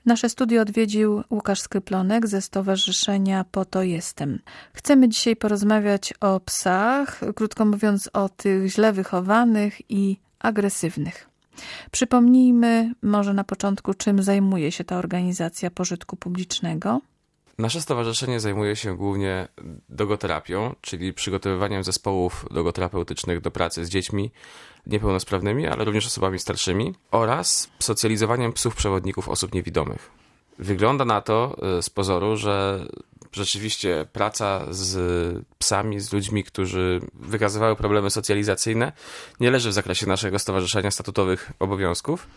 Nasze studio odwiedził Łukasz Skryplonek ze Stowarzyszenia Po to Jestem. Chcemy dzisiaj porozmawiać o psach, krótko mówiąc o tych źle wychowanych i agresywnych. Przypomnijmy może na początku, czym zajmuje się ta organizacja pożytku publicznego. Nasze stowarzyszenie zajmuje się głównie dogoterapią, czyli przygotowywaniem zespołów dogoterapeutycznych do pracy z dziećmi niepełnosprawnymi, ale również osobami starszymi oraz socjalizowaniem psów przewodników osób niewidomych. Wygląda na to z pozoru, że rzeczywiście praca z psami, z ludźmi, którzy wykazywały problemy socjalizacyjne, nie leży w zakresie naszego stowarzyszenia statutowych obowiązków.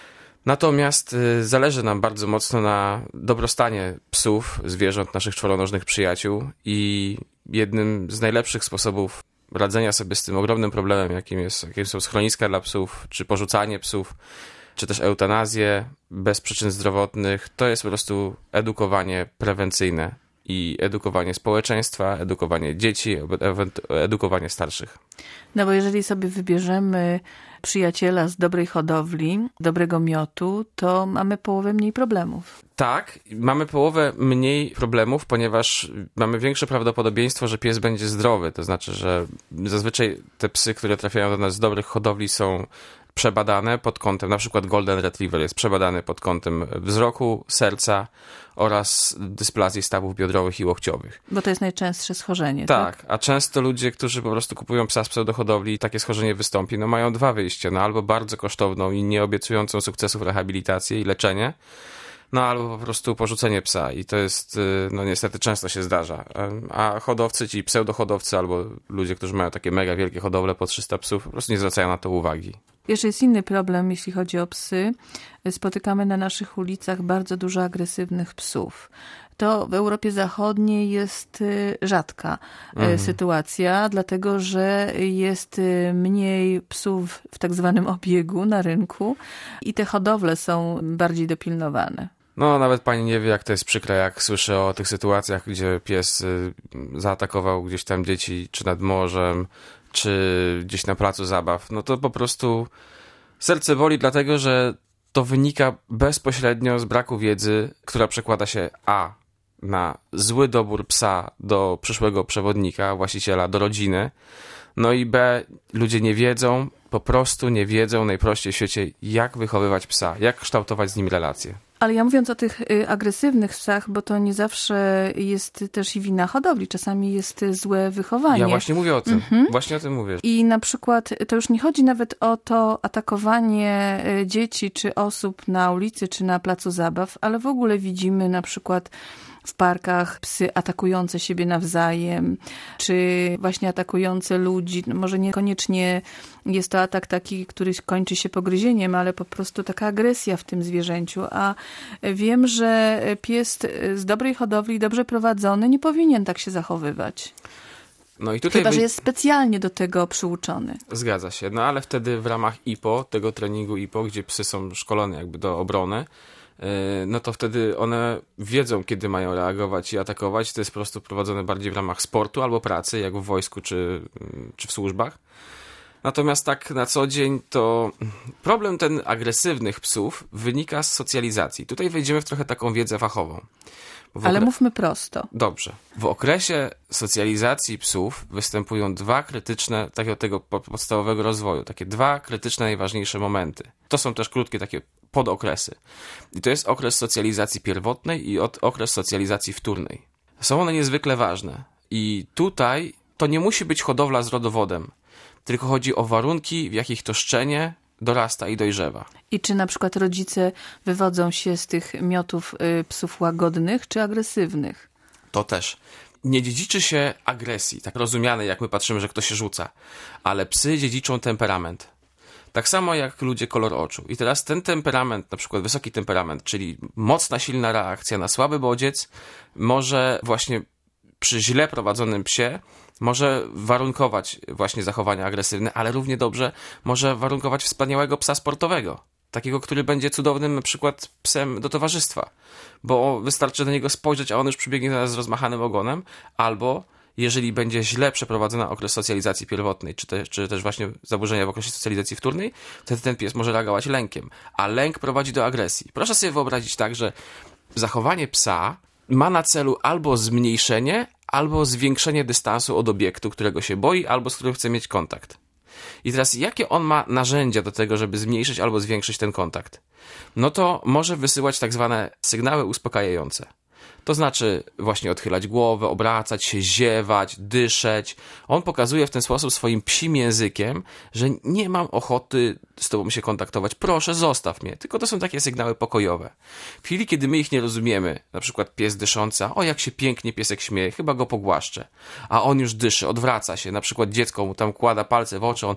Natomiast zależy nam bardzo mocno na dobrostanie psów, zwierząt, naszych czworonożnych przyjaciół i jednym z najlepszych sposobów radzenia sobie z tym ogromnym problemem, jakim są schroniska dla psów, czy porzucanie psów, czy też eutanazję bez przyczyn zdrowotnych, to jest po prostu edukowanie prewencyjne i edukowanie społeczeństwa, edukowanie dzieci, edukowanie starszych. No bo jeżeli sobie wybierzemy przyjaciela z dobrej hodowli, dobrego miotu, to mamy połowę mniej problemów. Tak, mamy połowę mniej problemów, ponieważ mamy większe prawdopodobieństwo, że pies będzie zdrowy. To znaczy, że zazwyczaj te psy, które trafiają do nas z dobrych hodowli, są przebadane pod kątem, na przykład Golden Retriever jest przebadany pod kątem wzroku, serca oraz dysplazji stawów biodrowych i łokciowych. Bo to jest najczęstsze schorzenie, tak? Tak, a często ludzie, którzy po prostu kupują psa z pseudohodowli i takie schorzenie wystąpi, mają dwa wyjścia, albo bardzo kosztowną i nie obiecującą sukcesów rehabilitację i leczenie, albo po prostu porzucenie psa i to jest, niestety często się zdarza. A hodowcy, ci pseudohodowcy albo ludzie, którzy mają takie mega wielkie hodowle po 300 psów, po prostu nie zwracają na to uwagi. Jeszcze jest inny problem, jeśli chodzi o psy. Spotykamy na naszych ulicach bardzo dużo agresywnych psów. To w Europie Zachodniej jest rzadka sytuacja, dlatego że jest mniej psów w tak zwanym obiegu na rynku i te hodowle są bardziej dopilnowane. Nawet pani nie wie, jak to jest przykre, jak słyszę o tych sytuacjach, gdzie pies zaatakował gdzieś tam dzieci, czy nad morzem, czy gdzieś na placu zabaw. To po prostu serce boli, dlatego że to wynika bezpośrednio z braku wiedzy, która przekłada się na zły dobór psa do przyszłego przewodnika, właściciela, do rodziny. I B, ludzie nie wiedzą, po prostu nie wiedzą najprościej w świecie, jak wychowywać psa, jak kształtować z nim relacje. Ale ja mówiąc o tych agresywnych psach, bo to nie zawsze jest też i wina hodowli, czasami jest złe wychowanie. Ja właśnie mówię o tym, właśnie o tym mówię. I na przykład to już nie chodzi nawet o to atakowanie dzieci czy osób na ulicy czy na placu zabaw, ale w ogóle widzimy na przykład w parkach psy atakujące siebie nawzajem, czy właśnie atakujące ludzi. Może niekoniecznie jest to atak taki, który kończy się pogryzieniem, ale po prostu taka agresja w tym zwierzęciu. A wiem, że pies z dobrej hodowli, dobrze prowadzony, nie powinien tak się zachowywać. I tutaj Chyba, że jest specjalnie do tego przyuczony. Zgadza się, ale wtedy w ramach IPO, tego treningu IPO, gdzie psy są szkolone jakby do obrony, to wtedy one wiedzą, kiedy mają reagować i atakować. To jest po prostu prowadzone bardziej w ramach sportu albo pracy, jak w wojsku czy w służbach. Natomiast tak na co dzień to problem ten agresywnych psów wynika z socjalizacji. Tutaj wejdziemy w trochę taką wiedzę fachową. Ale mówmy prosto. Dobrze. W okresie socjalizacji psów występują dwa krytyczne, tego podstawowego rozwoju, takie dwa krytyczne, najważniejsze momenty. To są też krótkie takie podokresy. I to jest okres socjalizacji pierwotnej i okres socjalizacji wtórnej. Są one niezwykle ważne. I tutaj to nie musi być hodowla z rodowodem, tylko chodzi o warunki, w jakich to szczenie dorasta i dojrzewa. I czy na przykład rodzice wywodzą się z tych miotów psów łagodnych czy agresywnych? To też. Nie dziedziczy się agresji, tak rozumianej, jak my patrzymy, że ktoś się rzuca, ale psy dziedziczą temperament. Tak samo jak ludzie kolor oczu. I teraz ten temperament, na przykład wysoki temperament, czyli mocna, silna reakcja na słaby bodziec, może właśnie przy źle prowadzonym psie może warunkować właśnie zachowania agresywne, ale równie dobrze może warunkować wspaniałego psa sportowego. Takiego, który będzie cudownym na przykład psem do towarzystwa. Bo wystarczy na niego spojrzeć, a on już przybiegnie z rozmachanym ogonem, albo jeżeli będzie źle przeprowadzony okres socjalizacji pierwotnej, czy też właśnie zaburzenia w okresie socjalizacji wtórnej, wtedy ten pies może reagować lękiem, a lęk prowadzi do agresji. Proszę sobie wyobrazić tak, że zachowanie psa ma na celu albo zmniejszenie, albo zwiększenie dystansu od obiektu, którego się boi, albo z którym chce mieć kontakt. I teraz jakie on ma narzędzia do tego, żeby zmniejszyć albo zwiększyć ten kontakt? No to może wysyłać tak zwane sygnały uspokajające. To znaczy właśnie odchylać głowę, obracać się, ziewać, dyszeć. On pokazuje w ten sposób swoim psim językiem, że nie mam ochoty z tobą się kontaktować. Proszę, zostaw mnie. Tylko to są takie sygnały pokojowe. W chwili, kiedy my ich nie rozumiemy, na przykład pies dyszący, o jak się pięknie piesek śmieje, chyba go pogłaszczę. A on już dyszy, odwraca się, na przykład dziecko mu tam kłada palce w oczy, on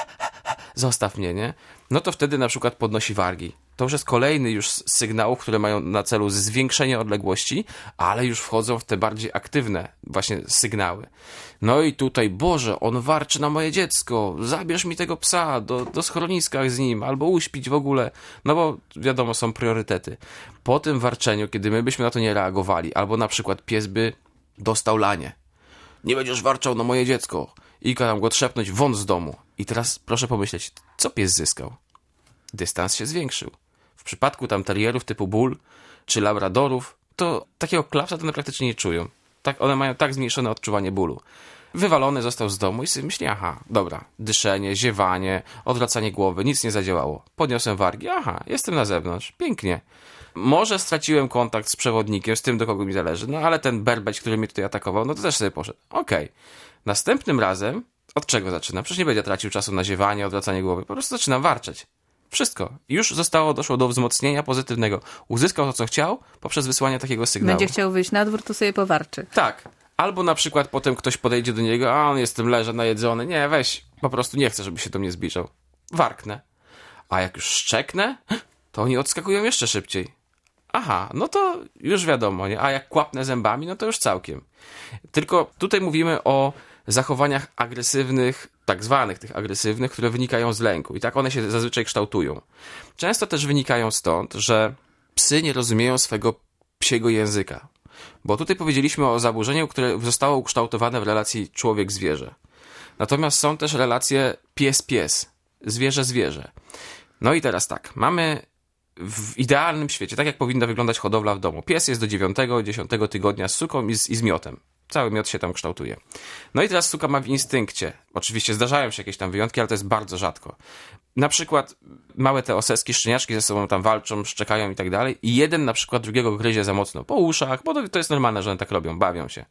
zostaw mnie, nie? No to wtedy na przykład podnosi wargi. To już jest kolejny już z sygnałów, które mają na celu zwiększenie odległości, ale już wchodzą w te bardziej aktywne właśnie sygnały. No i tutaj, Boże, on warczy na moje dziecko, zabierz mi tego psa do schroniska z nim, albo uśpić w ogóle, no bo wiadomo, są priorytety. Po tym warczeniu, kiedy my byśmy na to nie reagowali, albo na przykład pies by dostał lanie. Nie będziesz warczał na moje dziecko. I kazam go trzepnąć won z domu. I teraz proszę pomyśleć, co pies zyskał? Dystans się zwiększył. W przypadku tam terrierów typu bull czy labradorów, to takiego klapsa to one praktycznie nie czują. Tak, one mają tak zmniejszone odczuwanie bólu. Wywalony został z domu i sobie myśli, aha, dobra, dyszenie, ziewanie, odwracanie głowy, nic nie zadziałało. Podniosłem wargi, aha, jestem na zewnątrz, pięknie. Może straciłem kontakt z przewodnikiem, z tym, do kogo mi zależy, no ale ten berbeć, który mnie tutaj atakował, no to też sobie poszedł. Okej. Następnym razem, od czego zaczynam? Przecież nie będę tracił czasu na ziewanie, odwracanie głowy, po prostu zaczynam warczeć. Wszystko. Już doszło do wzmocnienia pozytywnego. Uzyskał to, co chciał, poprzez wysłanie takiego sygnału. Będzie chciał wyjść na dwór, to sobie powarczy. Tak. Albo na przykład potem ktoś podejdzie do niego, a on jest tym leży najedzony. Nie, weź, po prostu nie chcę, żeby się do mnie zbliżał. Warknę. A jak już szczeknę, to oni odskakują jeszcze szybciej. Aha, no to już wiadomo, nie? A jak kłapnę zębami, no to już całkiem. Tylko tutaj mówimy o zachowaniach agresywnych, tak zwanych tych agresywnych, które wynikają z lęku. I tak one się zazwyczaj kształtują. Często też wynikają stąd, że psy nie rozumieją swego psiego języka. Bo tutaj powiedzieliśmy o zaburzeniu, które zostało ukształtowane w relacji człowiek-zwierzę. Natomiast są też relacje pies-pies, zwierzę-zwierzę. No i teraz tak, mamy w idealnym świecie, tak jak powinna wyglądać hodowla w domu. Pies jest do 9-10 tygodnia z suką i z miotem. Cały miot się tam kształtuje. No i teraz suka ma w instynkcie. Oczywiście zdarzają się jakieś tam wyjątki, ale to jest bardzo rzadko. Na przykład małe te oseski, szczeniaczki ze sobą tam walczą, szczekają i tak dalej i jeden na przykład drugiego gryzie za mocno po uszach, bo to jest normalne, że one tak robią, bawią się.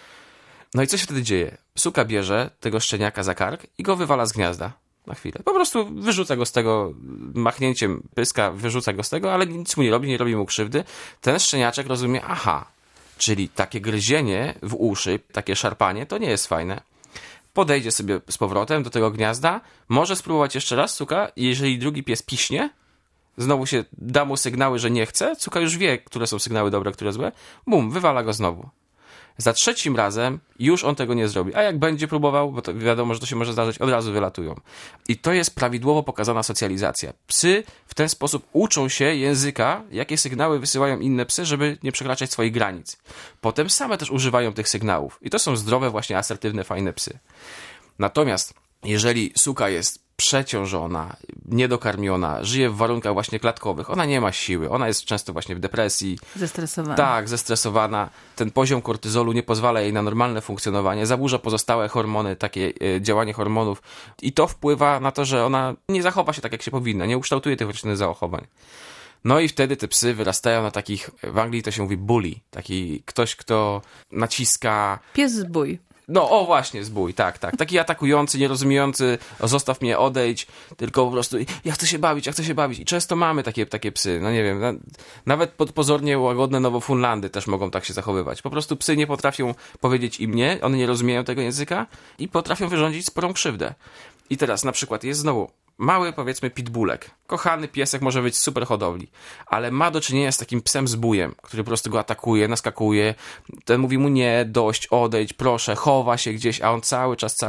No i co się wtedy dzieje? Suka bierze tego szczeniaka za kark i go wywala z gniazda na chwilę. Po prostu wyrzuca go z tego, machnięciem pyska wyrzuca go z tego, ale nic mu nie robi mu krzywdy. Ten szczeniaczek rozumie, aha, czyli takie gryzienie w uszy, takie szarpanie, to nie jest fajne. Podejdzie sobie z powrotem do tego gniazda, może spróbować jeszcze raz, suka, i jeżeli drugi pies piśnie, znowu się da mu sygnały, że nie chce, suka już wie, które są sygnały dobre, które złe, bum, wywala go znowu. Za trzecim razem już on tego nie zrobi. A jak będzie próbował, bo to wiadomo, że to się może zdarzyć, od razu wylatują. I to jest prawidłowo pokazana socjalizacja. Psy w ten sposób uczą się języka, jakie sygnały wysyłają inne psy, żeby nie przekraczać swoich granic. Potem same też używają tych sygnałów. I to są zdrowe, właśnie asertywne, fajne psy. Natomiast jeżeli suka jest przeciążona, niedokarmiona, żyje w warunkach właśnie klatkowych, ona nie ma siły, ona jest często właśnie w depresji. Zestresowana. Tak, zestresowana. Ten poziom kortyzolu nie pozwala jej na normalne funkcjonowanie, zaburza pozostałe hormony, takie działanie hormonów i to wpływa na to, że ona nie zachowa się tak, jak się powinna, nie ukształtuje tych roślinnych zachowań. No i wtedy te psy wyrastają na takich, w Anglii to się mówi bully, taki ktoś, kto naciska... Pies zbój. No, o właśnie, zbój, tak. Taki atakujący, nierozumiejący, zostaw mnie, odejdź, tylko po prostu ja chcę się bawić. I często mamy takie psy, no nie wiem, nawet pozornie łagodne Nowofunlandy też mogą tak się zachowywać. Po prostu psy nie potrafią powiedzieć im nie, one nie rozumieją tego języka i potrafią wyrządzić sporą krzywdę. I teraz na przykład jest znowu mały, powiedzmy, pitbullek. Kochany piesek, może być z super hodowli, ale ma do czynienia z takim psem zbójem, który po prostu go atakuje, naskakuje, ten mówi mu nie, dość, odejdź, proszę, chowa się gdzieś, a on cały czas.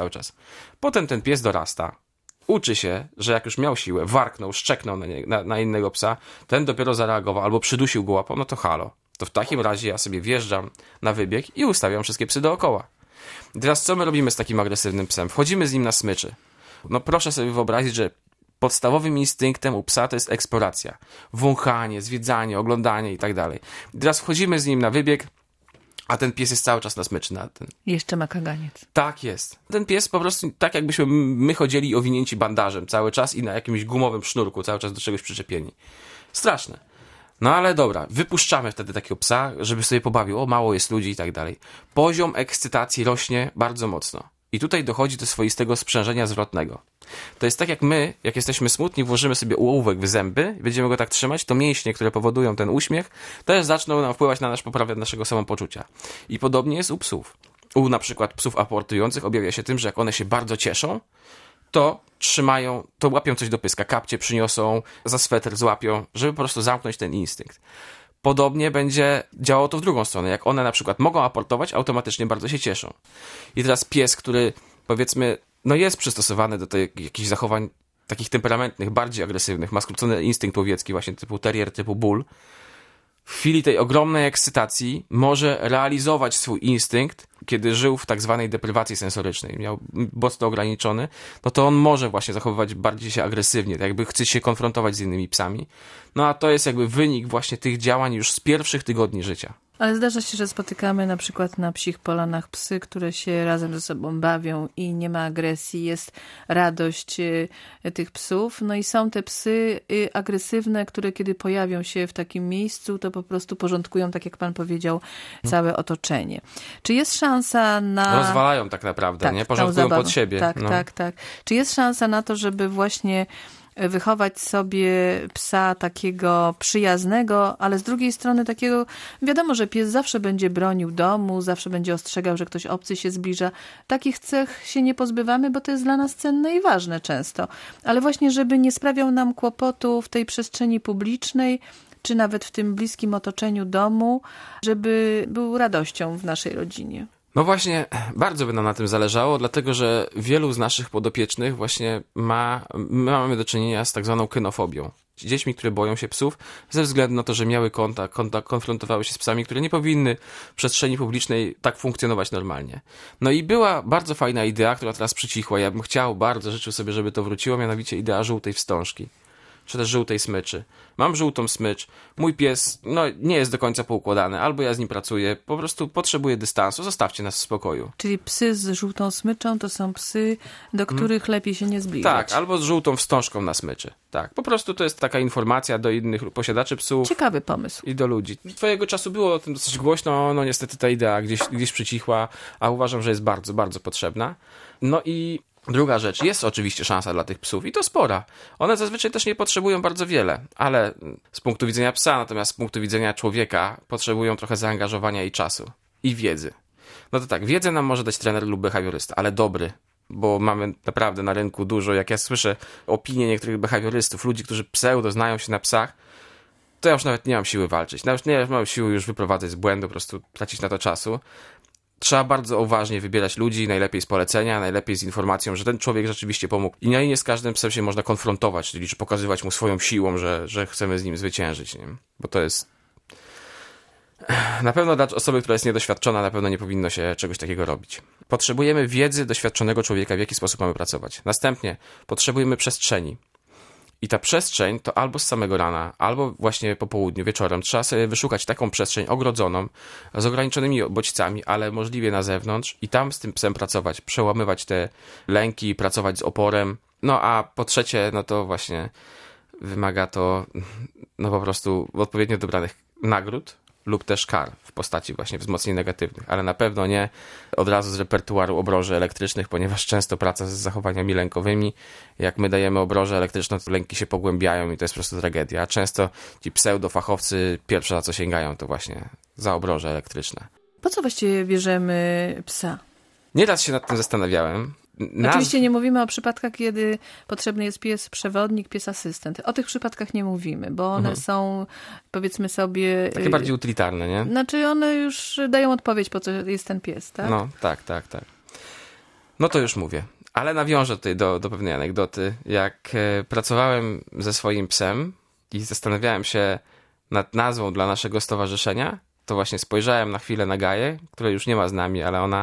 Potem ten pies dorasta, uczy się, że jak już miał siłę, warknął, szczeknął na innego psa, ten dopiero zareagował albo przydusił go łapą, no to halo. To w takim razie ja sobie wjeżdżam na wybieg i ustawiam wszystkie psy dookoła. I teraz co my robimy z takim agresywnym psem? Wchodzimy z nim na smyczy. No proszę sobie wyobrazić, że podstawowym instynktem u psa to jest eksploracja. Wąchanie, zwiedzanie, oglądanie i tak dalej. I teraz wchodzimy z nim na wybieg, a ten pies jest cały czas na smyczy. Jeszcze ma kaganiec. Tak jest. Ten pies po prostu tak jakbyśmy my chodzili owinięci bandażem cały czas i na jakimś gumowym sznurku cały czas do czegoś przyczepieni. Straszne. No ale dobra, wypuszczamy wtedy takiego psa, żeby sobie pobawił. O, mało jest ludzi i tak dalej. Poziom ekscytacji rośnie bardzo mocno. I tutaj dochodzi do swoistego sprzężenia zwrotnego. To jest tak jak my, jak jesteśmy smutni, włożymy sobie ołówek w zęby i będziemy go tak trzymać, to mięśnie, które powodują ten uśmiech, też zaczną nam wpływać na poprawę naszego samopoczucia. I podobnie jest u psów. U na przykład psów aportujących objawia się tym, że jak one się bardzo cieszą, to trzymają, to łapią coś do pyska, kapcie przyniosą, za sweter złapią, żeby po prostu zamknąć ten instynkt. Podobnie będzie działało to w drugą stronę. Jak one na przykład mogą aportować, automatycznie bardzo się cieszą. I teraz pies, który powiedzmy, no jest przystosowany do jakichś zachowań takich temperamentnych, bardziej agresywnych, ma skrócony instynkt łowiecki, właśnie typu terrier, typu bull, w chwili tej ogromnej ekscytacji może realizować swój instynkt, kiedy żył w tak zwanej deprywacji sensorycznej, miał mocno ograniczony, no to on może właśnie zachowywać bardziej się agresywnie, tak jakby chce się konfrontować z innymi psami. No a to jest jakby wynik właśnie tych działań już z pierwszych tygodni życia. Ale zdarza się, że spotykamy na przykład na psich polanach psy, które się razem ze sobą bawią i nie ma agresji, jest radość tych psów. No i są te psy agresywne, które kiedy pojawią się w takim miejscu, to po prostu porządkują, tak jak pan powiedział, całe otoczenie. Czy jest szansa na... Rozwalają tak naprawdę, tak, nie? Porządkują pod siebie. Tak, no. tak. Czy jest szansa na to, żeby właśnie wychować sobie psa takiego przyjaznego, ale z drugiej strony takiego, wiadomo, że pies zawsze będzie bronił domu, zawsze będzie ostrzegał, że ktoś obcy się zbliża. Takich cech się nie pozbywamy, bo to jest dla nas cenne i ważne często. Ale właśnie, żeby nie sprawiał nam kłopotu w tej przestrzeni publicznej, czy nawet w tym bliskim otoczeniu domu, żeby był radością w naszej rodzinie. No właśnie, bardzo by nam na tym zależało, dlatego że wielu z naszych podopiecznych właśnie my mamy do czynienia z tak zwaną kynofobią. Dziećmi, które boją się psów ze względu na to, że miały konfrontowały się z psami, które nie powinny w przestrzeni publicznej tak funkcjonować normalnie. No i była bardzo fajna idea, która teraz przycichła. Ja bym bardzo życzył sobie, żeby to wróciło, mianowicie idea żółtej wstążki. Czy też żółtej smyczy. Mam żółtą smycz, mój pies nie jest do końca poukładany, albo ja z nim pracuję, po prostu potrzebuję dystansu, zostawcie nas w spokoju. Czyli psy z żółtą smyczą to są psy, do których lepiej się nie zbliżać. Tak, albo z żółtą wstążką na smyczy. Tak, po prostu to jest taka informacja do innych posiadaczy psów. Ciekawy pomysł. I do ludzi. Twojego czasu było o tym dosyć głośno, no niestety ta idea gdzieś przycichła, a uważam, że jest bardzo, bardzo potrzebna. No i druga rzecz, jest oczywiście szansa dla tych psów i to spora. One zazwyczaj też nie potrzebują bardzo wiele, ale z punktu widzenia psa, natomiast z punktu widzenia człowieka potrzebują trochę zaangażowania i czasu. I wiedzy. No to tak, wiedzę nam może dać trener lub behawiorysta, ale dobry, bo mamy naprawdę na rynku dużo, jak ja słyszę opinie niektórych behawiorystów, ludzi, którzy pseudo znają się na psach, to ja już nawet nie mam siły walczyć. Nawet nie mam siły już wyprowadzać z błędu, po prostu tracić na to czasu. Trzeba bardzo uważnie wybierać ludzi, najlepiej z polecenia, najlepiej z informacją, że ten człowiek rzeczywiście pomógł. I nie z każdym psem się można konfrontować, czyli czy pokazywać mu swoją siłą, że chcemy z nim zwyciężyć. Nie? Bo to jest... Na pewno dla osoby, która jest niedoświadczona, na pewno nie powinno się czegoś takiego robić. Potrzebujemy wiedzy doświadczonego człowieka, w jaki sposób mamy pracować. Następnie potrzebujemy przestrzeni. I ta przestrzeń to albo z samego rana, albo właśnie po południu, wieczorem. Trzeba sobie wyszukać taką przestrzeń ogrodzoną, z ograniczonymi bodźcami, ale możliwie na zewnątrz i tam z tym psem pracować, przełamywać te lęki, pracować z oporem. No a po trzecie, no to właśnie wymaga to po prostu odpowiednio dobranych nagród lub też kar w postaci właśnie wzmocnień negatywnych, ale na pewno nie od razu z repertuaru obroży elektrycznych, ponieważ często praca z zachowaniami lękowymi, jak my dajemy obrożę elektryczną, to lęki się pogłębiają i to jest po prostu tragedia. A często ci pseudofachowcy pierwsze za co sięgają to właśnie za obroże elektryczne. Po co właściwie bierzemy psa? Nieraz się nad tym zastanawiałem. Oczywiście nie mówimy o przypadkach, kiedy potrzebny jest pies przewodnik, pies asystent. O tych przypadkach nie mówimy, bo one są, powiedzmy sobie... Takie bardziej utylitarne, nie? Znaczy one już dają odpowiedź, po co jest ten pies, tak? No, tak. No to już mówię. Ale nawiążę tutaj do pewnej anegdoty. Jak pracowałem ze swoim psem i zastanawiałem się nad nazwą dla naszego stowarzyszenia, to właśnie spojrzałem na chwilę na Gaję, która już nie ma z nami, ale ona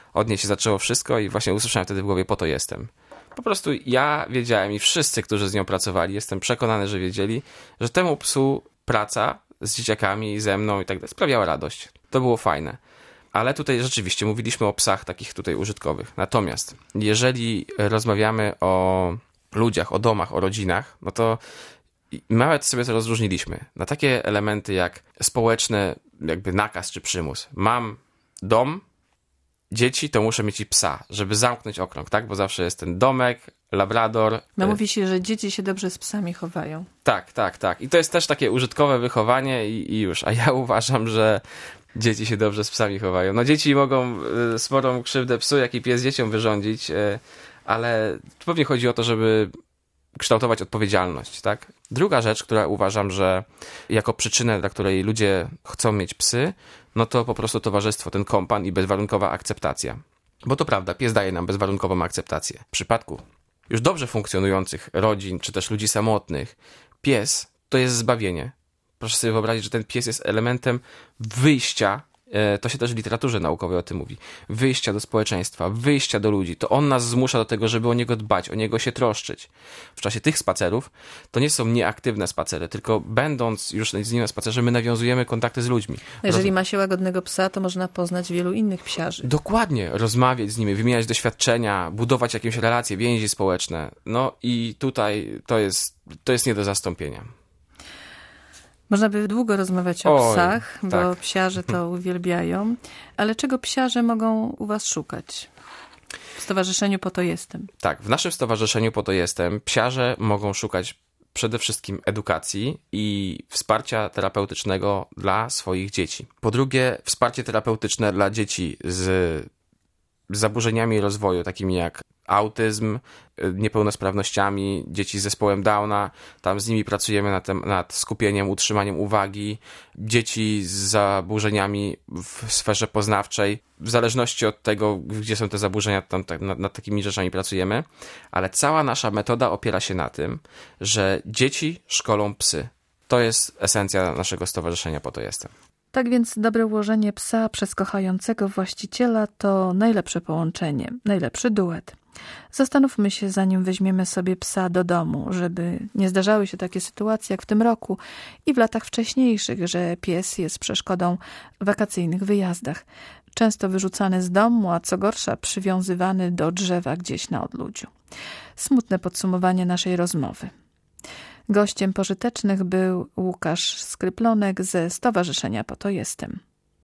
Od niej się zaczęło wszystko i właśnie usłyszałem wtedy w głowie, po to jestem. Po prostu ja wiedziałem i wszyscy, którzy z nią pracowali, jestem przekonany, że wiedzieli, że temu psu praca z dzieciakami, ze mną i tak dalej sprawiała radość. To było fajne. Ale tutaj rzeczywiście mówiliśmy o psach takich tutaj użytkowych. Natomiast jeżeli rozmawiamy o ludziach, o domach, o rodzinach, no to nawet sobie to rozróżniliśmy na takie elementy jak społeczne, jakby nakaz czy przymus. Mam dom, dzieci, to muszę mieć i psa, żeby zamknąć okrąg, tak? Bo zawsze jest ten domek, labrador. No mówi się, że dzieci się dobrze z psami chowają. Tak. I to jest też takie użytkowe wychowanie i już. A ja uważam, że dzieci się dobrze z psami chowają. No dzieci mogą sporą krzywdę psu, jak i pies dzieciom wyrządzić, ale pewnie chodzi o to, żeby kształtować odpowiedzialność, tak? Druga rzecz, która uważam, że jako przyczynę, dla której ludzie chcą mieć psy, no to po prostu towarzystwo, ten kompan i bezwarunkowa akceptacja. Bo to prawda, pies daje nam bezwarunkową akceptację. W przypadku już dobrze funkcjonujących rodzin, czy też ludzi samotnych, pies to jest zbawienie. Proszę sobie wyobrazić, że ten pies jest elementem wyjścia, to się też w literaturze naukowej o tym mówi, wyjścia do społeczeństwa, wyjścia do ludzi. To on nas zmusza do tego, żeby o niego dbać, o niego się troszczyć. W czasie tych spacerów to nie są nieaktywne spacery, tylko będąc już z nim na spacerze, my nawiązujemy kontakty z ludźmi. Jeżeli ma się łagodnego psa, to można poznać wielu innych psiarzy. Dokładnie, rozmawiać z nimi, wymieniać doświadczenia, budować jakieś relacje, więzi społeczne. No i tutaj to jest nie do zastąpienia. Można by długo rozmawiać o psach, bo tak. psiarze to uwielbiają. Ale czego psiarze mogą u was szukać? W stowarzyszeniu Po to jestem. Tak, w naszym stowarzyszeniu Po to jestem psiarze mogą szukać przede wszystkim edukacji i wsparcia terapeutycznego dla swoich dzieci. Po drugie, wsparcie terapeutyczne dla dzieci z zaburzeniami rozwoju, takimi jak autyzm, niepełnosprawnościami, dzieci z zespołem Downa. Tam z nimi pracujemy nad skupieniem, utrzymaniem uwagi. Dzieci z zaburzeniami w sferze poznawczej. W zależności od tego, gdzie są te zaburzenia, tam nad takimi rzeczami pracujemy. Ale cała nasza metoda opiera się na tym, że dzieci szkolą psy. To jest esencja naszego stowarzyszenia Po to jestem. Tak więc dobre ułożenie psa przez kochającego właściciela to najlepsze połączenie, najlepszy duet. Zastanówmy się, zanim weźmiemy sobie psa do domu, żeby nie zdarzały się takie sytuacje jak w tym roku i w latach wcześniejszych, że pies jest przeszkodą w wakacyjnych wyjazdach. Często wyrzucany z domu, a co gorsza przywiązywany do drzewa gdzieś na odludziu. Smutne podsumowanie naszej rozmowy. Gościem pożytecznych był Łukasz Skryplonek ze Stowarzyszenia Po to jestem.